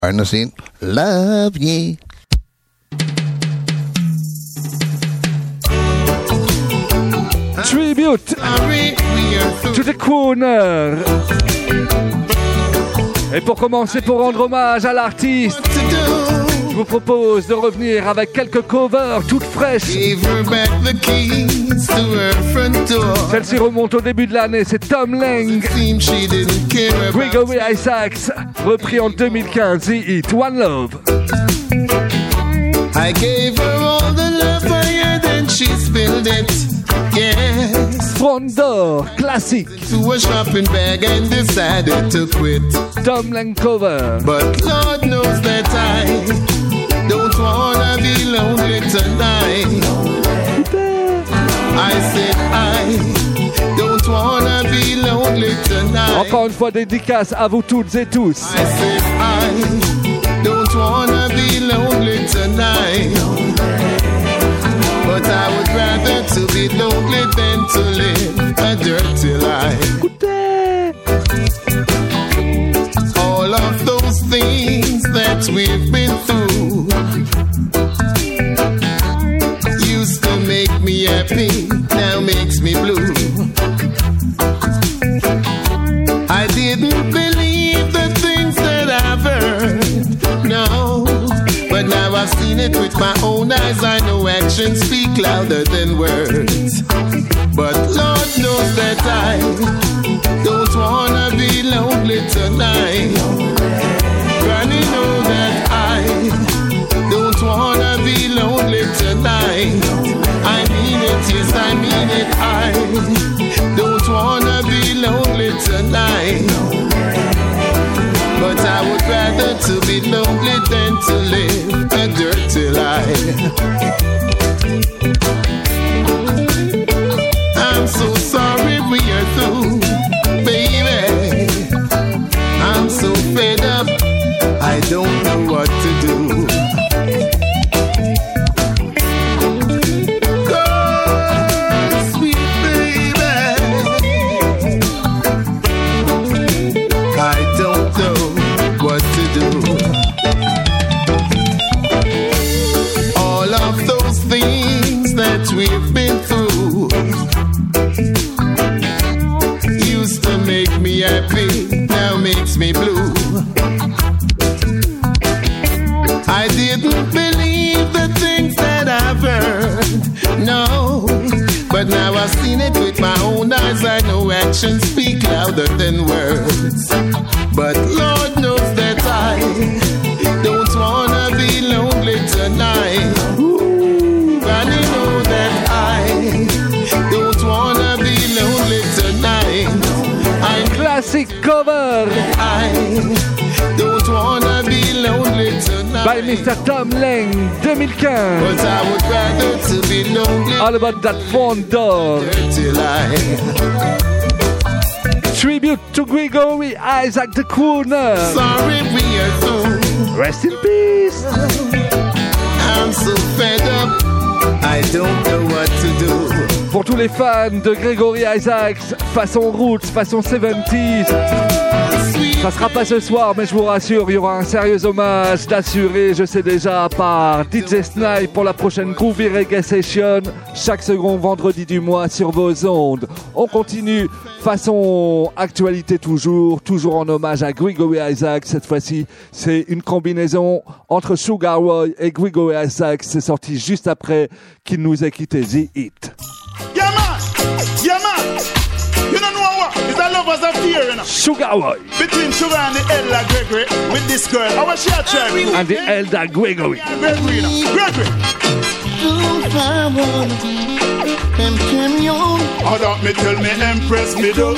Ernestine, love ye. Tribute to the Crooner. Et pour commencer, pour rendre hommage à l'artiste, je vous propose de revenir avec quelques covers toutes fraîches. Celle-ci remonte au début de l'année, c'est Tom Lang, Gregory Isaacs, repris en 2015, The Hit, One Love. I gave her all the love I had and she spilled it. Yes. Front Door, classique. To a shopping bag and decided to quit. Tom Lang cover. But Lord knows that I don't wanna be lonely tonight. I said I don't wanna be lonely tonight. Encore une fois, dédicace à vous toutes et tous. I said I don't wanna be lonely tonight. But I would rather to be lonely than to live a dirty life. All of those things that we've been through used to make me happy, now makes me blue. I didn't believe the things that I've heard, no. But now I've seen it with my own eyes. I know actions speak louder than words. But Lord knows that I don't wanna be lonely tonight. Granny knows that I don't wanna be lonely tonight. I mean it, yes, I mean it. I don't wanna be lonely tonight. But I would rather to be lonely than to live a dirty life. I'm so sorry we are through, baby. I'm so fed up, I don't know what to do. We've been through used to make me happy, now makes me blue. I didn't believe the things that I've heard, no. But now I've seen it with my own eyes. I know actions speak louder than words. But Lord knows that I don't wanna be lonely tonight. I know that I don't wanna be lonely tonight. I'm classic cover. I don't wanna be lonely tonight. By Mr. Tom Lang, 2015. But I would rather to be lonely. All about that front door. Tribute to Gregory Isaac the Crooner. Sorry we are through. Rest in peace. I'm so fed up, I don't know what to do. Pour tous les fans de Gregory Isaacs, façon roots, façon 70s, ça sera pas ce soir, mais je vous rassure, il y aura un sérieux hommage d'assuré, je sais déjà, par DJ Snipe pour la prochaine Groovy Reggae Session, chaque second vendredi du mois sur vos ondes. On continue, façon actualité toujours en hommage à Gregory Isaacs. Cette fois-ci, c'est une combinaison entre Sugar Roy et Gregory Isaacs. C'est sorti juste après qu'il nous ait quitté, The Hit. Yeah man, you don't know what? It's a lovers affair, you know. Sugar Roy. Between Sugar and the Elder Gregory with this girl. How was she a try? And the Elder Gregory. Gregory, you know. Gregory. Oh, don't me tell me Empress me do.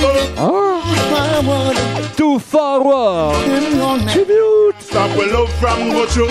Too forward. Tribute. Stop with love from go to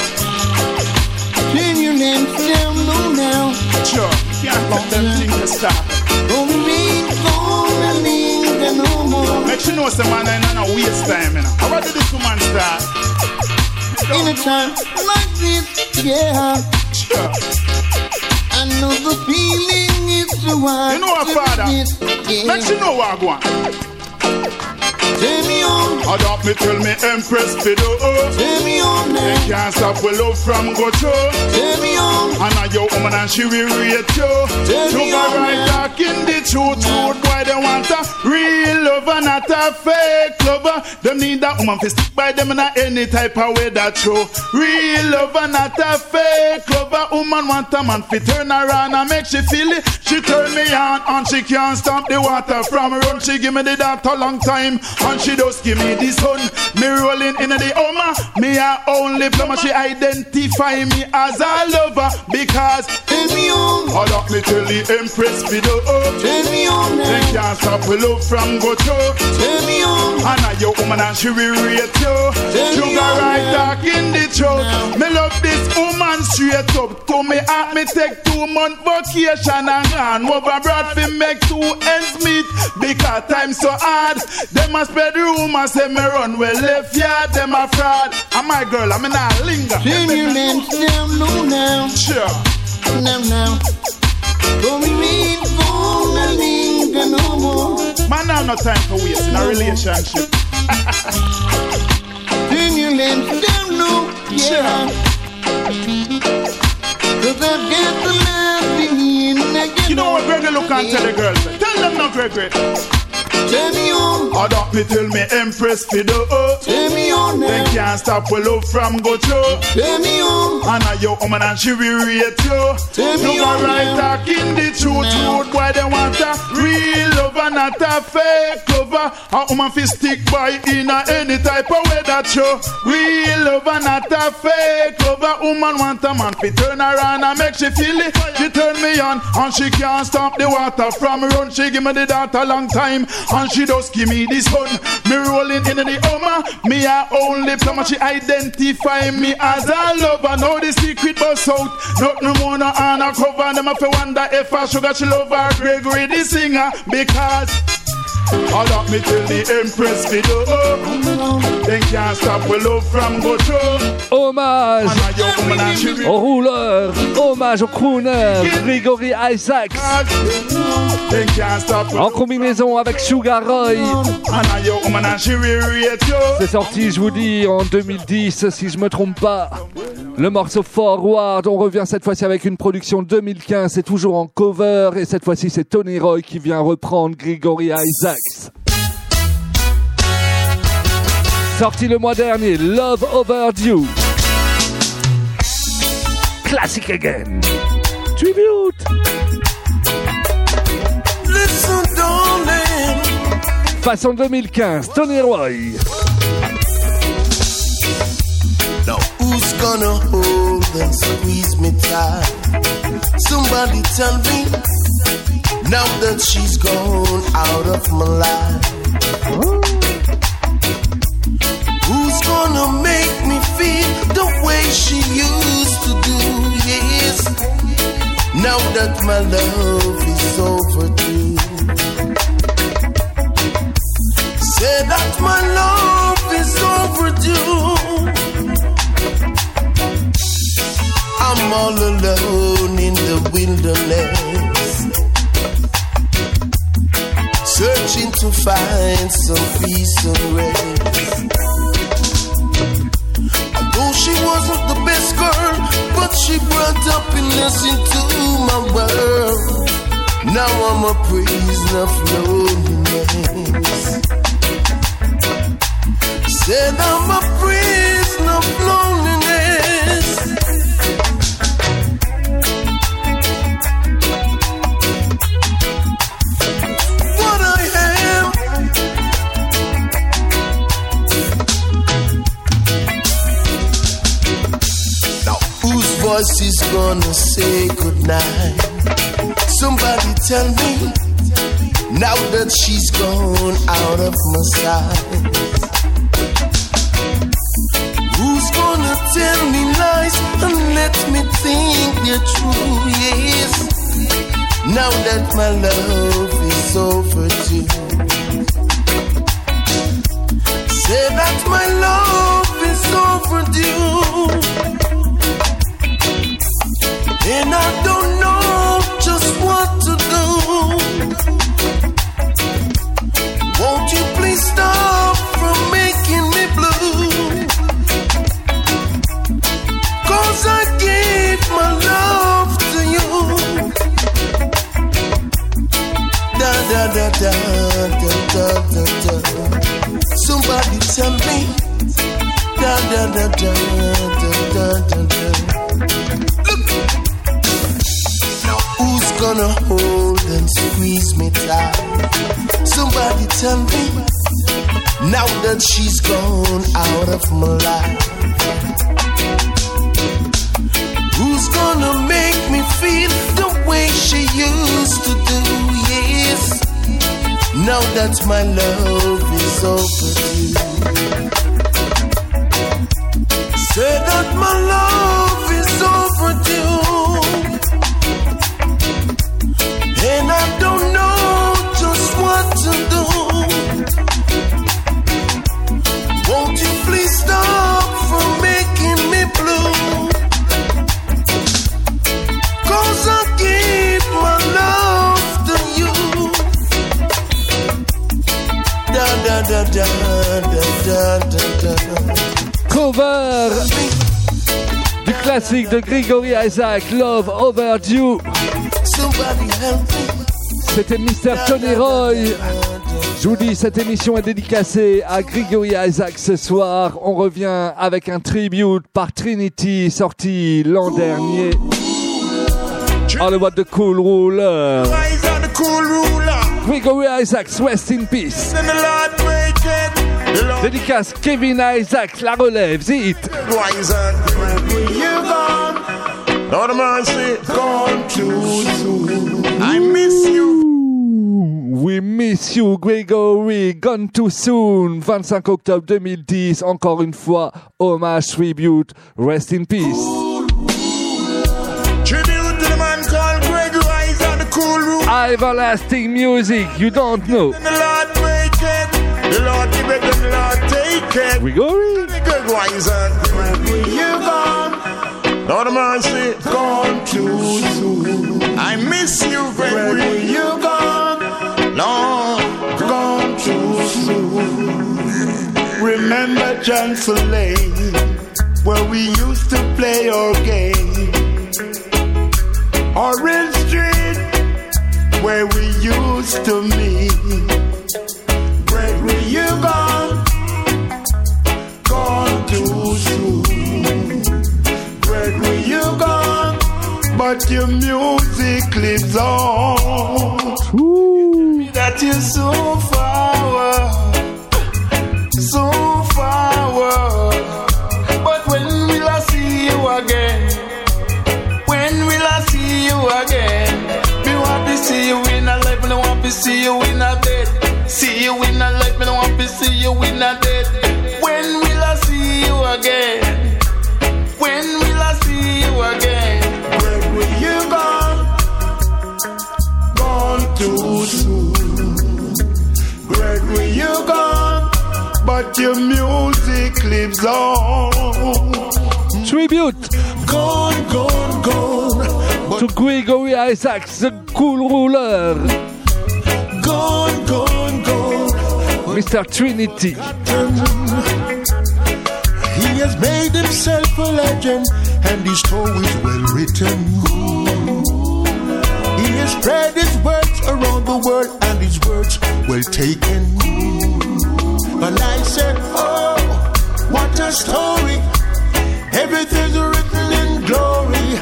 Turn your lamps down low now. Sure, can't let them things to stop. Don't need gonna linger no more. Make sure you know some man ain't no waste time, you know. How did this woman start? In a time like this, yeah. Sure. I know the feeling is so hard. You know what, Father? Yeah. Make sure you know what I want. Take me on. Adopt me, tell me Empress Fido. Take me on. They can't stop with love from go through. Take me on. And now your woman and she will rate you. Sugar right talking the truth. Truth boy they want a real lover, not a fake lover. Them need that woman to stick by them in any type of way that true. Real lover, not a fake lover. Woman want a man to turn around and make she feel it. She turn me on and she can't stop the water from run. She give me the dart a long time and she just give me the sun. Me rolling in the Oma, me a only plumber. She identify me as a lover because take me on. Hold up me tell the Empress Fido. Take me on. They can't stop with love from go through. Take me on. And now your woman and she will rate you. Sugar right talking the truth. Me love this woman straight up. To me at me take 2 month vacation and gone over broad fi make 2 ends meet. Because time so hard. Them a spread rumors say me run well left yard. Them a fraud. And my girl I mean I linger. Turn your lamps down low now. Sure. Now. Don't linger no more. Man, I have no time for waste in a relationship. Turn your lamps down low, yeah. Cause I've got the love in again. You know what Gregory look and tell the girls? Tell them no Gregory. Turn me on. Adopt me till me Empress Fido. Turn me on now. They can't stop with love from go through. Turn me on. And now your woman and she will rate you. Turn me you on right now. talking the truth. Truth boy they want a real lover, not a fake lover. A woman fi stick by in a any type of way that you. Real lover, not a fake lover. Woman want a man fi turn around and make she feel it. She turn me on and she can't stop the water from run. She give me the dart a long time. And she just give me this sun. Me rolling in the Oma. Me a only plumber. She identify me as a lover. Now the secret bust out. Nothing more no on a cover. Them have to wonder if I sugar she love her Gregory the singer. Because all of me till the Empress Fido. They can't stop with love from go through. Hommage au rouleur, hommage au crooner, Gregory Isaacs. En combinaison avec Sugar Roy. C'est sorti, je vous dis, en 2010, si je me trompe pas. Le morceau Forward, on revient cette fois-ci avec une production 2015, c'est toujours en cover, et cette fois-ci c'est Tony Roy qui vient reprendre Gregory Isaacs. Sorti le mois dernier, Love Overdue. Classic again. Tribute. Listen, darling. Façon 2015, Tony Roy. Now who's gonna hold and squeeze me tight? Somebody tell me, now that she's gone out of my life. Who's gonna make me feel the way she used to do? Yes, now that my love is overdue. Say that my love is overdue. I'm all alone in the wilderness, searching to find some peace and rest. Although she wasn't the best girl, but she brought happiness into my world. Now I'm a prisoner of loneliness. Said I'm a prisoner of loneliness. What I am. Now whose voice is gonna say goodnight? Somebody tell me, now that she's gone out of my sight. Who's gonna tell me lies and let me think they're true? Yes, now that my love is overdue. Say that my love is overdue. And I don't know just what to do. Won't you please stop Who's gonna hold and squeeze me tight? Somebody tell me, now that she's gone out of my life. Who's gonna make me feel the way she used to do? Yes, now that my love is overdue. Say that my love is overdue, and I don't know just what to do. Won't you please stop from making me blue? 'Cause I give my love to you. Da da da da da da da. Cover du classique de Gregory Isaac, Love Overdue. C'était Mr. Tony Roy. Je vous dis, cette émission est dédicacée à Gregory Isaac ce soir. On revient avec un tribute par Trinity sorti l'an dernier. All about the cool ruler. Gregory Isaacs, rest in peace. Dédicace Kevin Isaacs, la relève, zit. I miss you. We miss you, Gregory. Gone too soon. 25 octobre 2010. Encore une fois, hommage, tribute. Rest in peace. Tribute to the man called Gregory Isaac, the cool room. Everlasting music, you don't know. The Lord break it, the Lord give it, the Lord take it. Gregory. Gregory Isaac, you gone. Lord of mercy, gone too soon. I miss you, Gregory. You gone, Lord, gone too soon. Remember Johnson Lane, where we used to play our game. Orange Street, where we used to meet. Gregory, you gone, gone too soon. Gregory, you gone, but your music lives on. Ooh. That you're so far, so far. But when will I see you again? When will I see you again? Me want to see you in a life, me don't want to see you in a dead. See you in a life, me don't want to see you in a dead. When will I see you again? When will I see you again? When will you gone? Gone too soon. Gregory, you gone, but your music lives on. Tribute. Gone, gone, gone. To Gregory Isaacs, the cool ruler. Gone, gone, gone. Mr. Trinity. He has made himself a legend, and his story is well written. He has spread his words around the world, and his words well taken. And I said, oh, what a story. Everything's written in glory.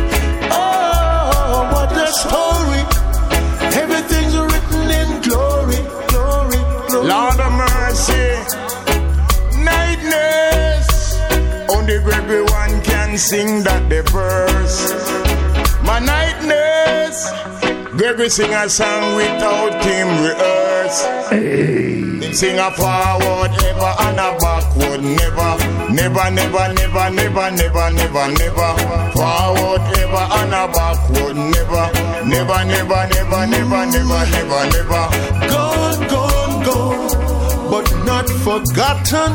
Oh, what a story. Everything's written in glory, glory, glory. Lord of mercy, nightness. Only Gregory one can sing that the verse. My nightness. Gregory sing a song without him rehearse. Hey. Him sing a forward ever and a backward never. Never, never, never, never, never, never, never. Forward ever and a backward never. Never, never, never, never, never, never, never. Gone, gone, gone, but not forgotten.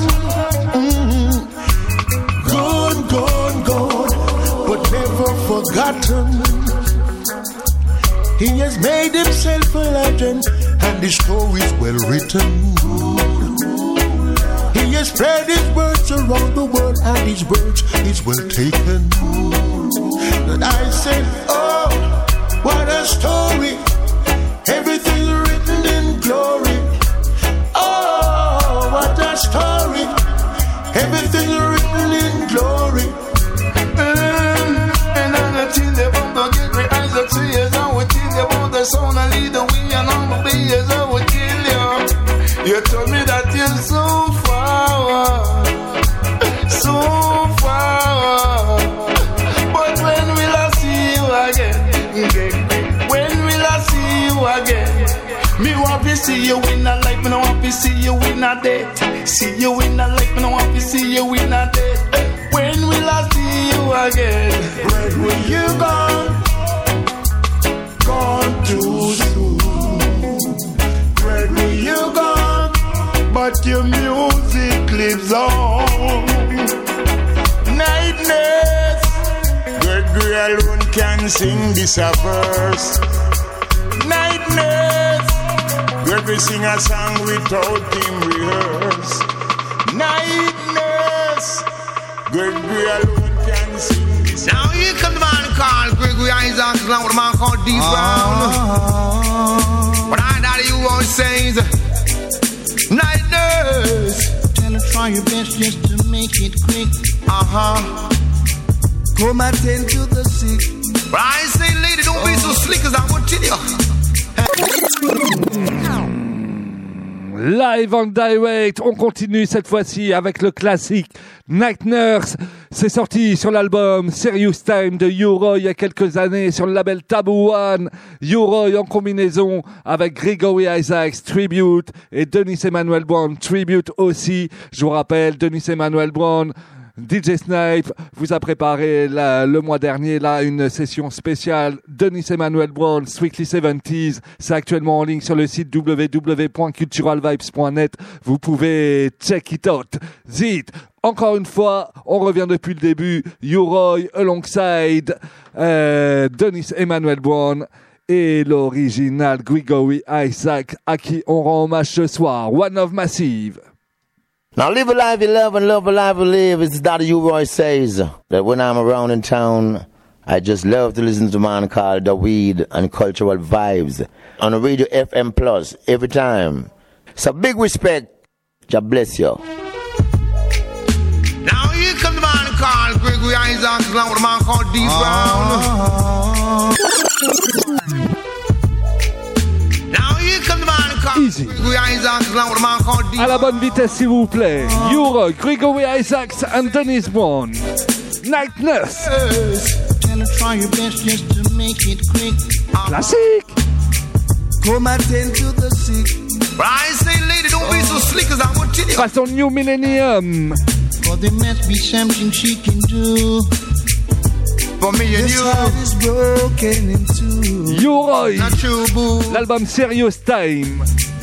Gone, gone, gone, but never forgotten. He has made himself a legend, and his story is well written. He has spread his words around the world, and his words is well taken. And I said, oh, what a story. Everything written in glory. Oh, what a story. Everything written see you in a life, me no want to see you in a death. See you in a life, me no want to see you in a death. When will I see you again? Where will you gone? Gone too soon. Where will you gone? But your music lives on. Nightness, Gregory alone can sing this a verse. Nightness, Gregory sing a song without him rehearse. Nightness, Gregory alone can sing this. Now here comes the man called Gregory Isaacs, along with a man called D. Brown. But I that you always says, Nightness. Tell her try your best just to make it quick. Come attend to the sick. But I say, lady, don't be so slick as I would tell you. Live on direct, on continue cette fois-ci avec le classique Night Nurse. C'est sorti sur l'album Serious Time de U-Roy il y a quelques années sur le label Taboo One. U-Roy en combinaison avec Gregory Isaacs Tribute et Dennis Emmanuel Brown Tribute aussi. Je vous rappelle, Dennis Emmanuel Brown, DJ Snipe vous a préparé le mois dernier une session spéciale Dennis Emmanuel Brown Strictly 70s. C'est actuellement en ligne sur le site www.culturalvibes.net. Vous pouvez check it out. Zit. Encore une fois, on revient depuis le début. U-Roy alongside Dennis Emmanuel Brown et l'original Gregory Isaac à qui on rend hommage ce soir. One of Massive. Now live a life you love and love a life you live. It's Daddy U-Roy says that when I'm around in town, I just love to listen to a man called The Weed and Cultural Vibes on the Radio FM Plus every time. So big respect. God bless you. Now here comes the man called Gregory Isaacs, along with a man called D. Brown. Now here comes the man called Easy. Gregory Isaacs, along with a man called D. À la bonne vitesse s'il vous plaît. U-Roy, Gregory Isaacs and Dennis Brown. Night Nurse. Tell her try your best just to make it quick. Classique. Come attend to the sick. But I say, lady, don't be so slick as I would tell you. Façon New Millennium. For there must be something she can do. For me and This you. heart is broken in two. U-Roy. Not true, boo. L'album Serious Time.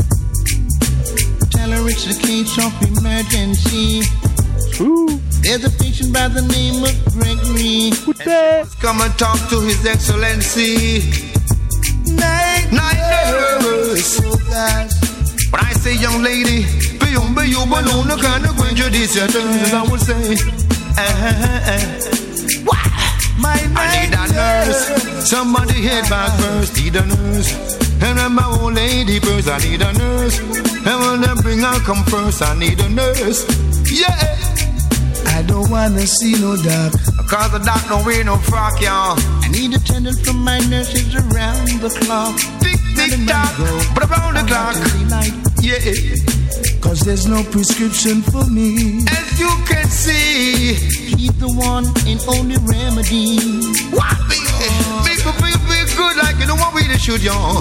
Tell her it's a case of emergency. Ooh. There's a patient by the name of Gregory. Come and talk to His Excellency. Night Nurse. Oh gosh. But I say, young lady, be you alone, the kind of granger this your turn, as I would say. My I need a nurse. Somebody head back first, need a nurse. And I'm my old lady first, I need a nurse. And when I bring her come first, I need a nurse. Yeah. I don't wanna see no doc. Cause the doc don't wear no frock, y'all. I need attendance from my nurses around the clock. Tick, tick, tock, but around the clock. Yeah. Cause there's no prescription for me. As you can see, He's the one and only remedy. what baby? Make me feel good like you don't want me to shoot y'all.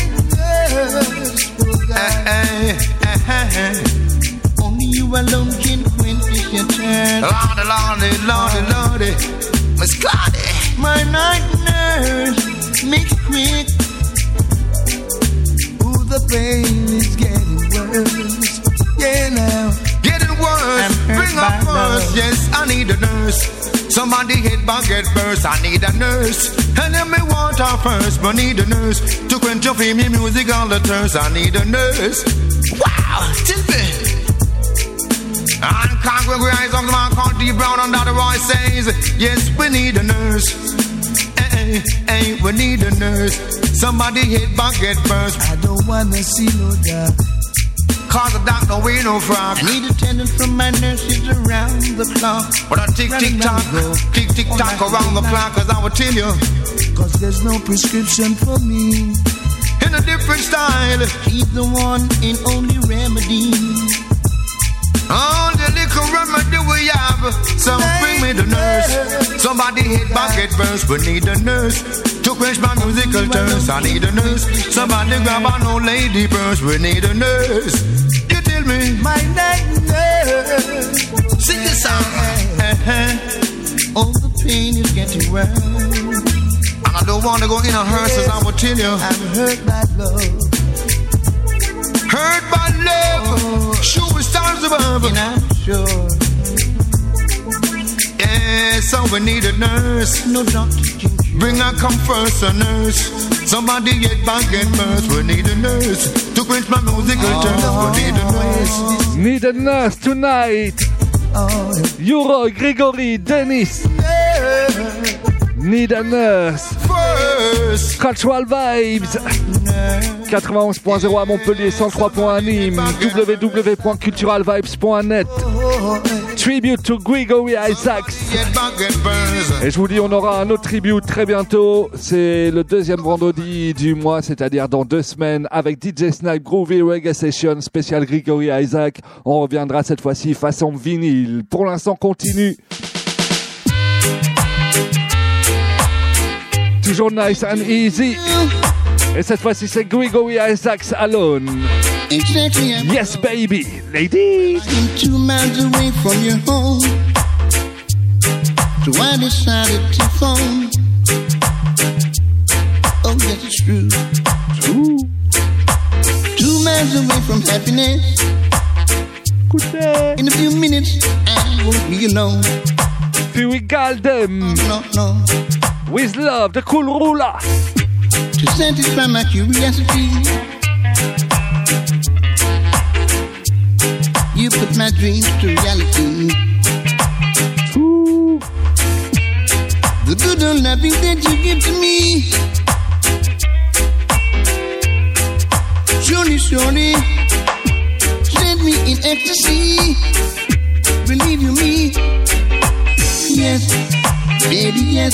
Only you alone can quench your thirst. Lordy, Lordy, Lordy, Lordy, Miss Claudia. My night nurse, make it quick. Ooh, the pain is getting worse. Yeah, now. Getting worse, bring up first. Yes, I need a nurse. Somebody hit my get first. I need a nurse. And then me want her first, but need a nurse to quench your female music all the thirst. I need a nurse. Wow, tell me. And Gregory Isaacs on the man called D. Brown and Dr. Roy says, yes, we need a nurse. Hey, we need a nurse. Somebody hit my get first. I don't wanna see no doc. Cause the doc don't wear no frock. I need attendance from my nurses around the clock. But I tick tock around the clock, cause I will tell you. Cause there's no prescription for me. In a different style. He's the one and only remedy. All the little remedy we have. So bring me the nurse. Somebody Somebody hit bucket first, we need a nurse to quench my musical thirst. I need a nurse. Somebody grab an old lady first, we need a nurse. You tell me, my night nurse. Sing the song. Oh, the pain is getting worse. And I don't want to go in a hearse, as I will tell you. I'm hurt by love. Hurt by love. Oh, shooting stars above. And I'm sure. Yeah, so we need a nurse. No doctor can cure. Bring a come first, a nurse. Somebody get back at first. We need a nurse to quench my musical thirst. We need a nurse. Need a nurse tonight. Euro, Gregory, Dennis. Need a nurse. First. Cultural Vibes. 91.0 à Montpellier, 103.1 à Nîmes, www.culturalvibes.net. Tribute to Gregory Isaacs. Et je vous dis, on aura un autre tribute très bientôt. C'est le deuxième vendredi du mois, c'est-à-dire dans 2 semaines, avec DJ Snipe Groovy Reggae Session spécial Gregory Isaac. On reviendra cette fois-ci façon vinyle. Pour l'instant, continue. Toujours nice and easy. Et cette fois-ci, c'est Gregory Isaacs alone. Exactly. Yes, baby. Ladies. I'm 2 miles away from your home. So I decided to phone. Oh, yes, it's true. True. 2 miles away from happiness. Good day. In a few minutes, I won't be alone. Here we got them. No, no. With love, the cool ruler. To satisfy my curiosity, you put my dreams to reality. Ooh. The good old loving that you give to me, surely, surely, set me in ecstasy. Believe you me? Yes, baby, yes.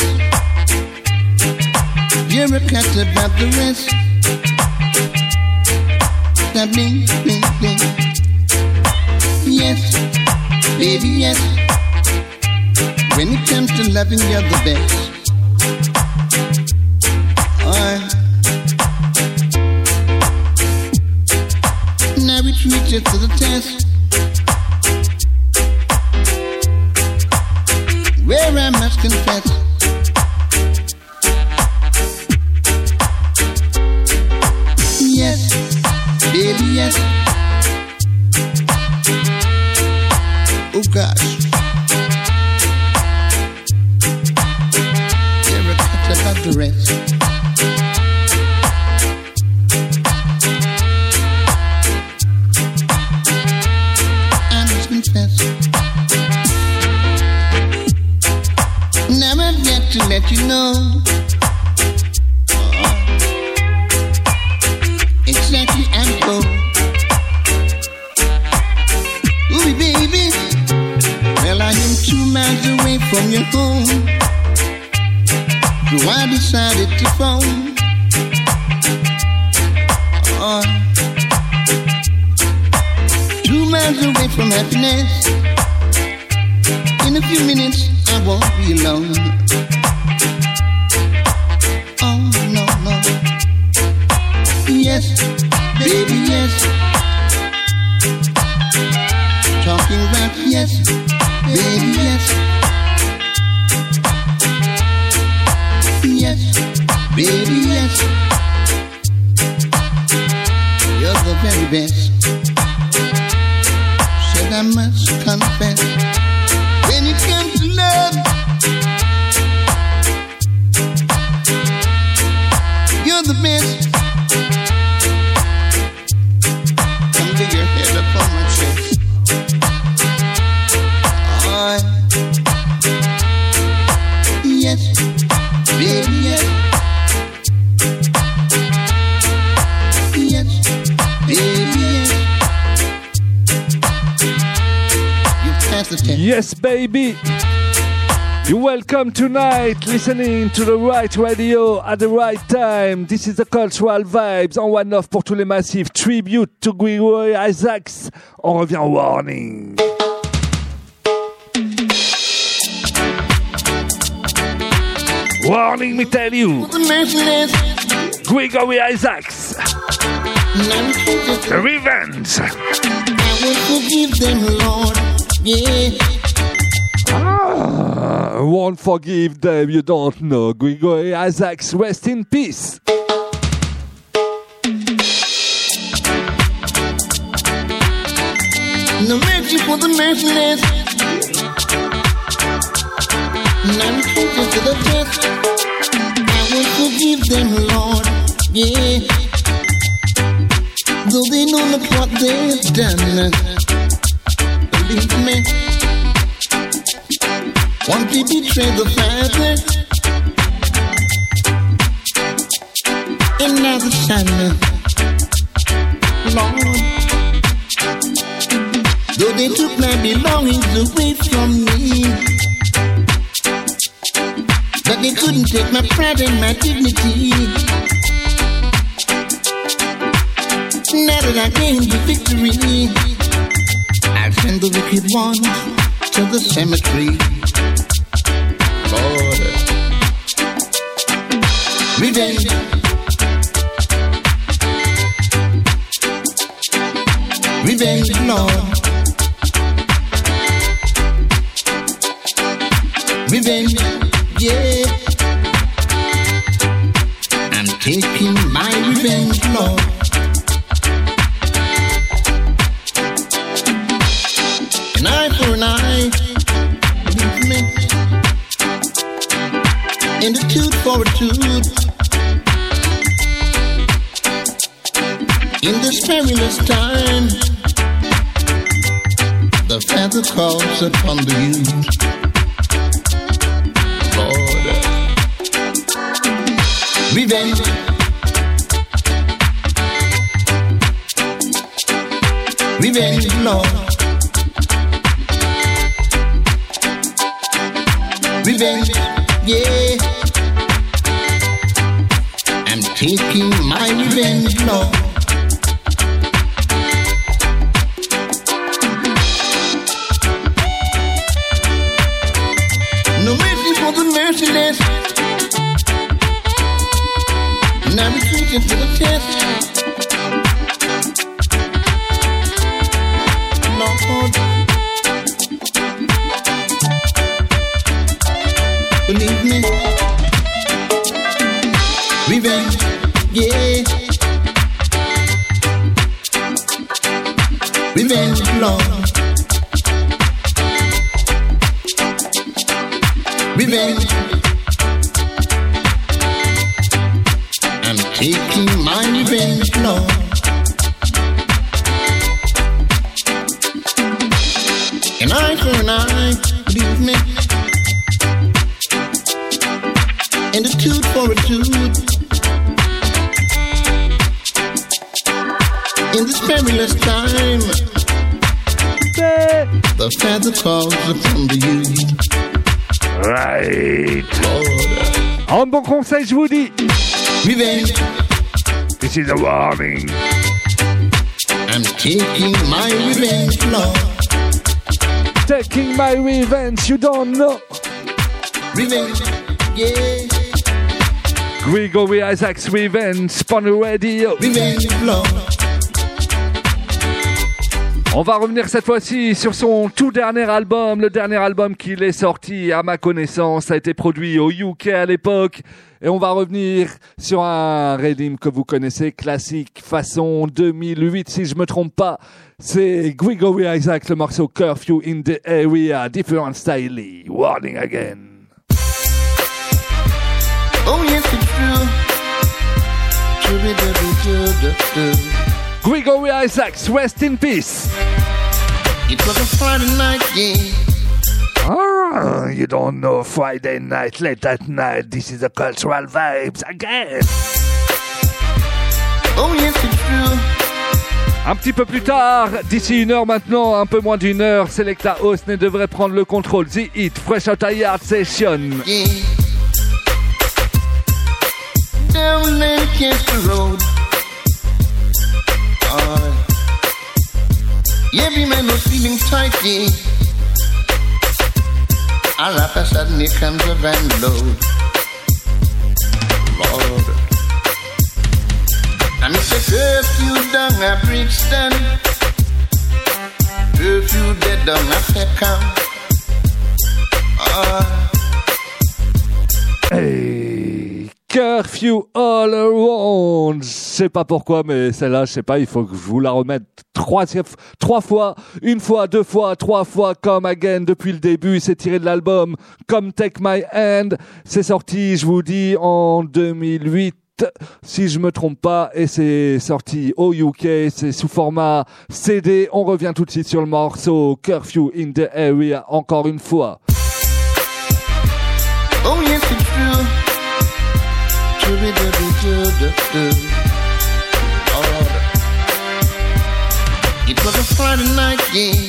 You're a cat about the rest. That bling, bling, bling. Yes, baby, yes. When it comes to loving, you're the best. Now it reaches to the test, where I must confess. Yes, baby, yes. Oh gosh, you're a cut about the rest. I must confess. Now I've got to let you know. Exactly, I'm cold. Ooh, baby. Well, I am 2 miles away from your home, so I decided to phone. 2 miles away from happiness. In a few minutes, I won't be alone. Oh, no, no. Yes, baby, yes. Talking about yes, baby, yes. Yes, baby, yes. You're the very best. Said I must confess. When it comes to love, you're the best. Your head up on my chest. Yes, baby, yes. Yes, baby, yes. You passed the test. Yes, baby. You're welcome tonight, listening to the right radio at the right time. This is the Cultural Vibes en one-off pour tous les massifs. Tribute to Gregory Isaacs. On revient au warning. Warning, me tell you. Gregory Isaacs. Revenge. I will forgive them, Lord. Yeah. Won't forgive them, you don't know. Gregory Isaacs, rest in peace. No mercy for the merciless. None closer to the test. I will forgive them, Lord. Yeah. Though they know not what they've done. Believe me. Once they betray the Father, and now the Son, Lord. Though they took my belongings away from me, but they couldn't take my pride and my dignity. Now that I gained the victory, I send the wicked ones to the cemetery. Lord, revenge, revenge, Lord, revenge, yeah. I'm taking my revenge, Lord. An eye for an eye, believe me. And a tooth for a tooth. In this perilous time, the Father calls upon the youth. Lord, revenge, revenge, Lord, revenge, yeah. I'm taking my revenge, Lord. No mercy for the merciless. Now retreating to the test. Lord, believe me. Revenge, yeah. Revenge, Lord. Revenge. I'm taking my revenge, Lord. An eye for an eye, believe me. And a tooth for a tooth. In this perilous time, the Father calls upon the youth. Right. En bon conseil, je vous dis. Revenge. This is a warning. I'm taking my revenge, Lord. Taking my revenge, you don't know. Revenge, yeah. Gregory Isaacs, Revenge, Spun Radio. Revenge, Lord. On va revenir cette fois-ci sur son tout dernier album, le dernier album qu'il est sorti à ma connaissance, a été produit au UK à l'époque. Et on va revenir sur un Redeem que vous connaissez, classique, façon 2008 si je me trompe pas. C'est Gregory Isaacs, le morceau Curfew in the Area, different style, warning again. Oh yes it's true. Gregory Isaacs, rest in peace. It was a Friday night, yeah. Ah, you don't know Friday night, late at night. This is the cultural vibes again. Oh yes it's true. Un petit peu plus tard, d'ici 1 heure maintenant, un peu moins d'1 heure, Selecta Osne devrait prendre le contrôle. The Hit, Fresh Out Yard Session. Yeah. Down against the road. Every man was feeling tight, yeah. All of a sudden here comes a van load. Lord. And me say curfew down at Brixton, curfew dead down at Peckham. Hey, curfew all around. Je sais pas pourquoi, mais celle-là, je sais pas, il faut que je vous la remette trois fois, une fois, deux fois, trois fois, Come Again depuis le début. C'est tiré de l'album Come Take My Hand. C'est sorti, je vous dis, en 2008. Si je me trompe pas, et c'est sorti au UK, c'est sous format CD. On revient tout de suite sur le morceau Curfew in the Area, encore une fois. Oh yes, it's true. Oh, it was a Friday night game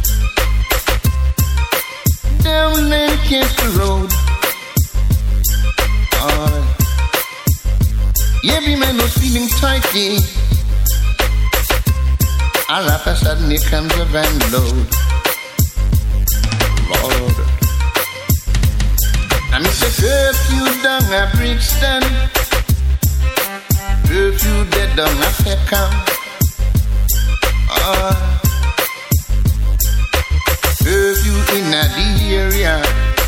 down in Lancaster Road. Every man was feeling tight, yeah. All of a sudden here comes a van load. Lord. And it's a curfew down at Brixton, curfew dead down at Peckham. Curfew in the area,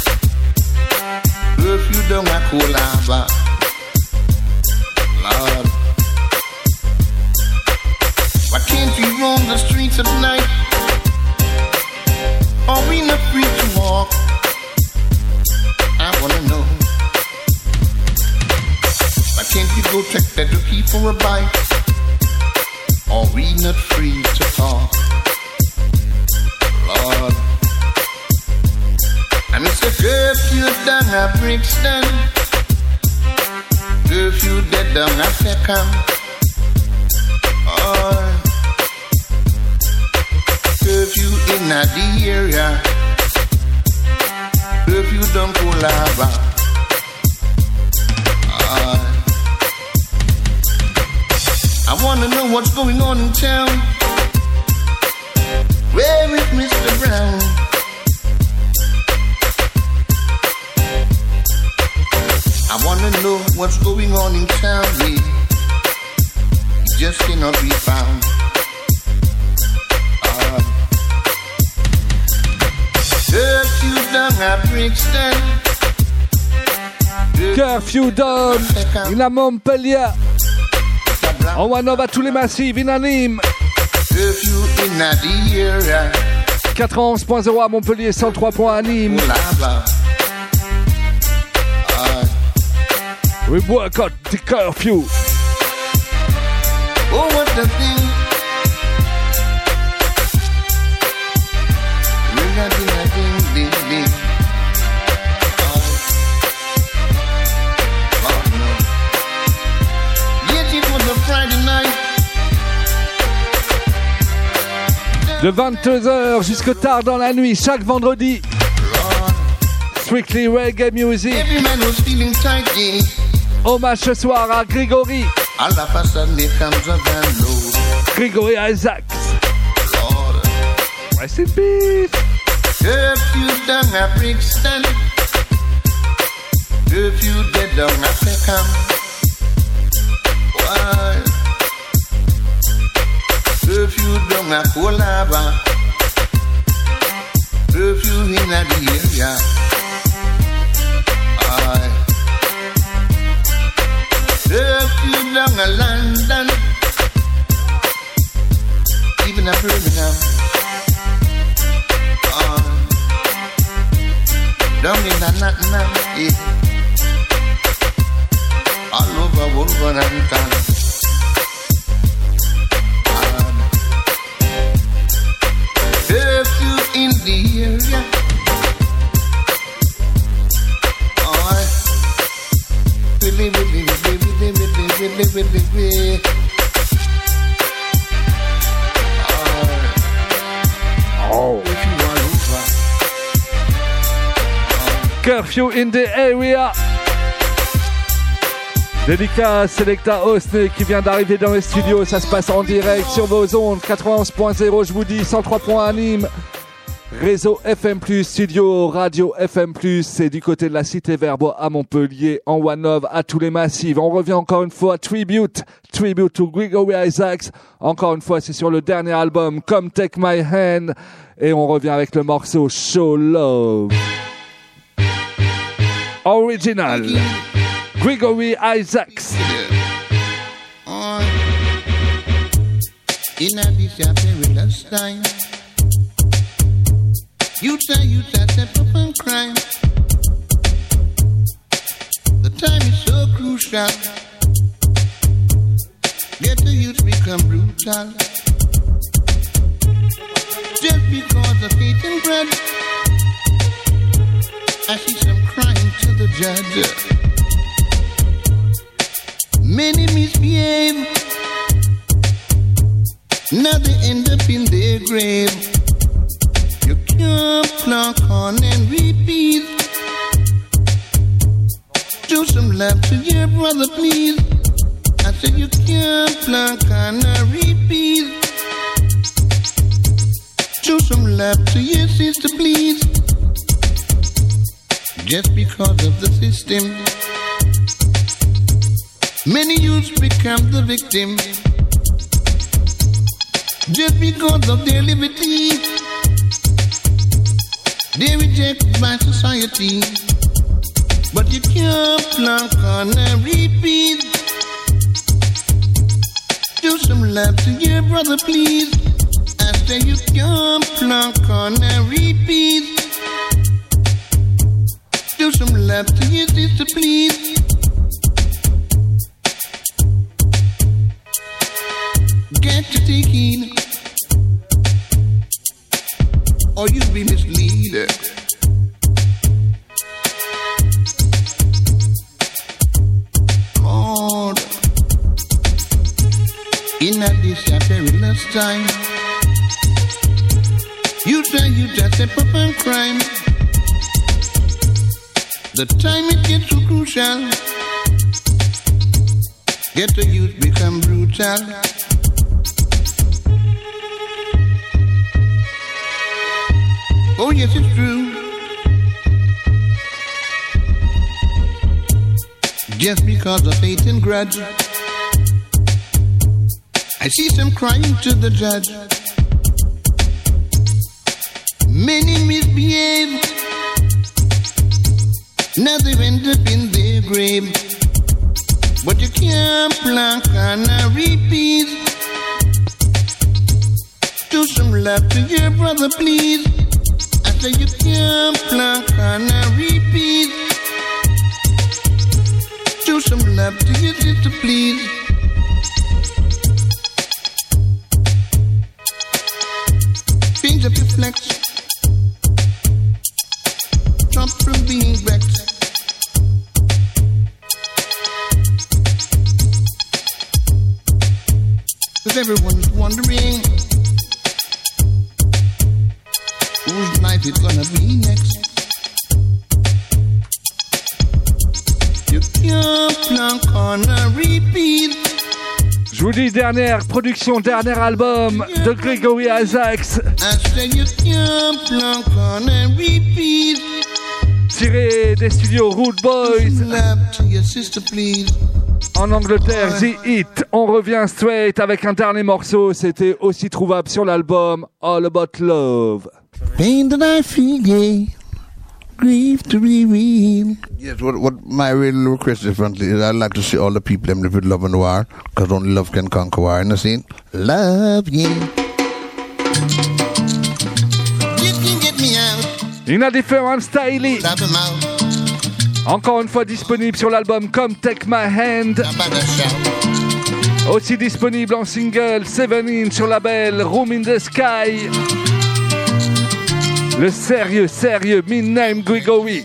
curfew down at Colaba. Lord, why can't we roam the streets at night? Are we not free to walk? I wanna know. Why can't we go check that the people a bite? Are we not free to talk? Lord, I miss a curfew down at Brixton, curfew dead down at Peckham. Curfew in the area, curfew down Colaba. I wanna know what's going on in town. Where is Mr. Brown? I wanna know what's going on in town, yeah. He just cannot be found. Curfew down at Brixton, Curfew down in a Montpellier. On va nova tous les massifs, unanime. Curfew in the area, 91.0 à Montpellier, 103.1 à Nîmes. We work out the curfew. Oh, what the thing. We're not in a ding, ding, ding. Oh, no. Yet it was a Friday night. De 22h jusque tard dans la nuit, chaque vendredi. Lord. Strictly reggae music. Every man was feeling tight, yeah. Hommage ce soir à Grégory. All of a sudden here comes a van load. Grégory Isaacs. Lord. Rest in peace. Curfew down at Brixton, curfew dead down at Peckham. Why? Curfew down at Colaba, curfew in the area. Curfew down at London, even at Birmingham. Down in the Nottingham, yeah. All over Wolverhampton. Curfew in the area. Curfew in the area. Dédicace Selecta Osne qui vient d'arriver dans les studios. Ça se passe en direct sur vos ondes. 91.0, je vous dis, 103.1 Nîmes. Réseau FM+, studio Radio FM+, c'est du côté de la Cité Verbois à Montpellier, en One Love à tous les massifs. On revient encore une fois, Tribute to Gregory Isaacs. Encore une fois, c'est sur le dernier album, Come Take My Hand. Et on revient avec le morceau Show Love. Original. Gregory Isaacs. In a this perilous time, you step up and crime. The time is so crucial. Get the youth become brutal. Just because of hate and grudge, I see some crying to the judge. Many misbehave. Now they end up in their grave. You can't clock on and repeat. Do some love to your brother, please. I said you can't clock on and repeat. Do some love to your sister, please. Just because of the system, many youths become the victim. Just because of their liberty, they rejected by society. But you can't plunk on and repeat. Do some love to your brother, please. I say you can't plunk on and repeat. Do some love to your sister, please. Get to take heed, or you'll be misled. Lord, in a this perilous time, you just step up and crime. The time it gets so crucial. Get the youth become brutal. Oh yes, it's true. Just because of hate and grudge, I see some crying to the judge. Many misbehave. Now they end up in their grave. But you can't plank on a repeat. Do some love to your brother, please. So you can't plank on a repeat. Do some love to your sister, please. Things up your flex. Trump from being wrecked. Cause everyone's wondering whose life is gonna be next. You can't plank on a repeat. Je vous dis, dernière production, dernier album de Gregory Isaacs. Tiré des studios Rude Boys. En Angleterre, The Hit. On revient straight avec un dernier morceau. C'était aussi trouvable sur l'album All About Love. Pain that I feel, yeah. Grief to be real. Yes, what my real request differently is I'd like to see all the people them live with love and war, because only love can conquer war, you know, see? Love, yeah. You can get me out. In a different style. Encore une fois disponible sur l'album Come Take My Hand. Aussi disponible en single 7-inch sur label Room in the Sky. Le sérieux Midname Gregory.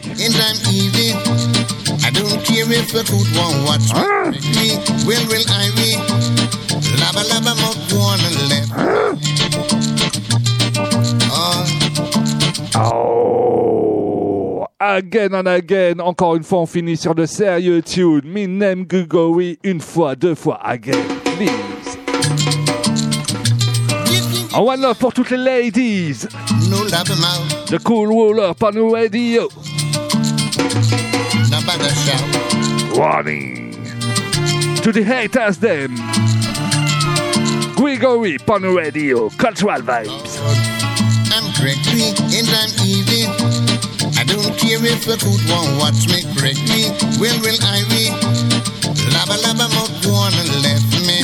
I don't care if the food won't watch me. Will I be? Laba must go on and left. Oh, again and again. Encore une fois, on finit sur de sérieux tunes. Midname Gregory, une fois, deux fois, again, please. En one love pour toutes les ladies. No love him out. The Cool Ruler, Panu Radio. Nobody shout. Warning. To the haters them. Gregory, Panu Radio, Cultural Vibes. I'm Gregory and I'm easy. I don't care if the food won't watch me correctly. Will I be? Lava lava mouth wanna left me.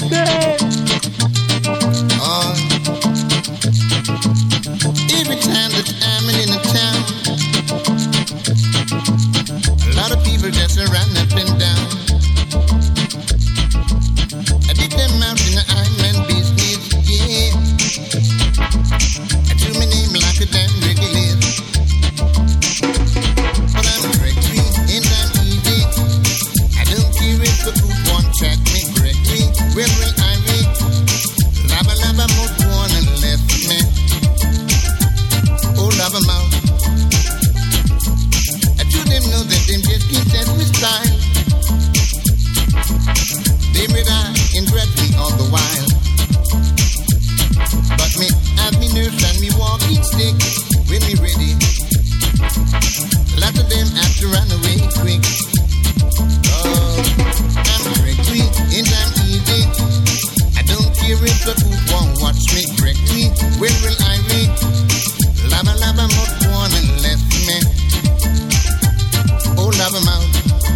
Oh. Every time that I'm in a town, a lot of people just run up and down. I did them out in the island business, yeah. I do my name like a damn regular. But I'm Gregory and I'm easy. I don't care if the food won't check me correctly. Where will I be? Lava lava mouth wanna left me. Oh lava mouth. I do them know that them just can't test me style. They may die and dread me all the while. But me have me nerves and me walking stick when me ready. A lot of them have to run away quick. Oh, I'm Gregory and I'm easy. I don't care if the food won't watch me correctly. Where will I be? Lava lava mouth wanna left me. Oh lava mouth.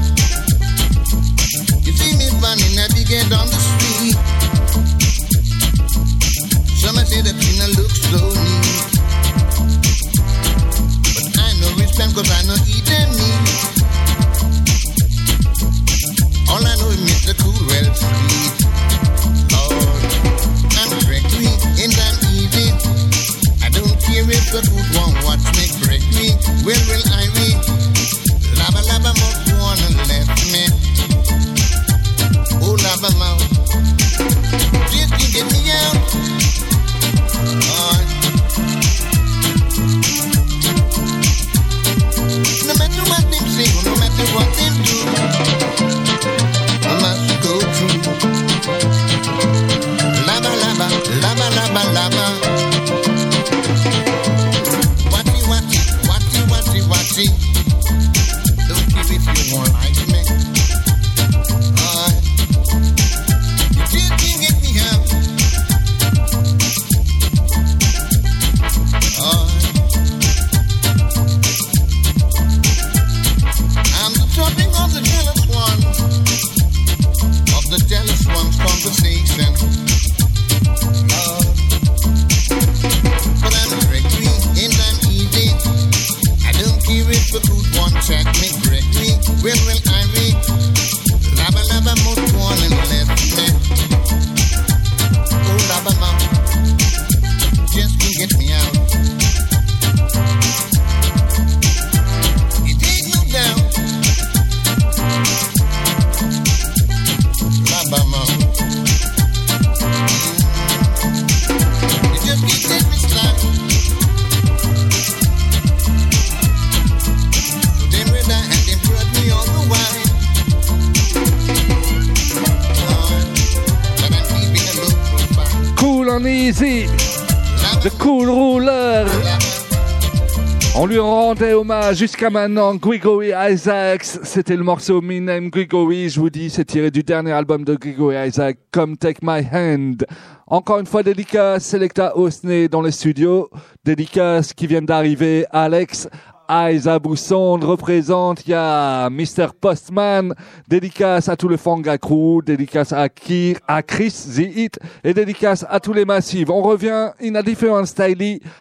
You see me running at the gate on the street. Some say that you know look so neat. But I know respect cause I know eat them meat. All I know is Mr. Cool well sweet. Lord, I'm Gregory and I'm easy. I don't care if the food won't watch me correctly. Where will I be? Lava lava mouth wanna left me. Oh lava mouth. Just you get me out. No matter what them say, no matter what them do, I must go through. Lava, lava, lava, lava, lava. Watty, watty, watty, watty, watty. Don't care if you won't like me. You just can't get me out. I'm the topic of the jealous one, of the jealous one's conversation. But I'm Gregory and I'm easy. I don't care if the food won't check me correctly. Where will I be? Lava lava mouth wanna left me. Oh lava mouth, just can't get me out. You take me down. Lava mouth. You just can't take me slack. So them red eye and them brought me all the while. But I'm keeping a low profile. Cool and easy. The Cool Ruler. On lui rendait hommage jusqu'à maintenant. Gregory Isaacs, c'était le morceau Me Name Gregory. Je vous dis, c'est tiré du dernier album de Gregory Isaacs, Come Take My Hand. Encore une fois, dédicace Selecta Osney dans les studios. Dédicace qui viennent d'arriver, Alex. Aiza Bousson représente, il y a Mr. Postman, dédicace à tout le Fanga Crew, dédicace à Chris The Hit et dédicace à tous les massifs. On revient in a different style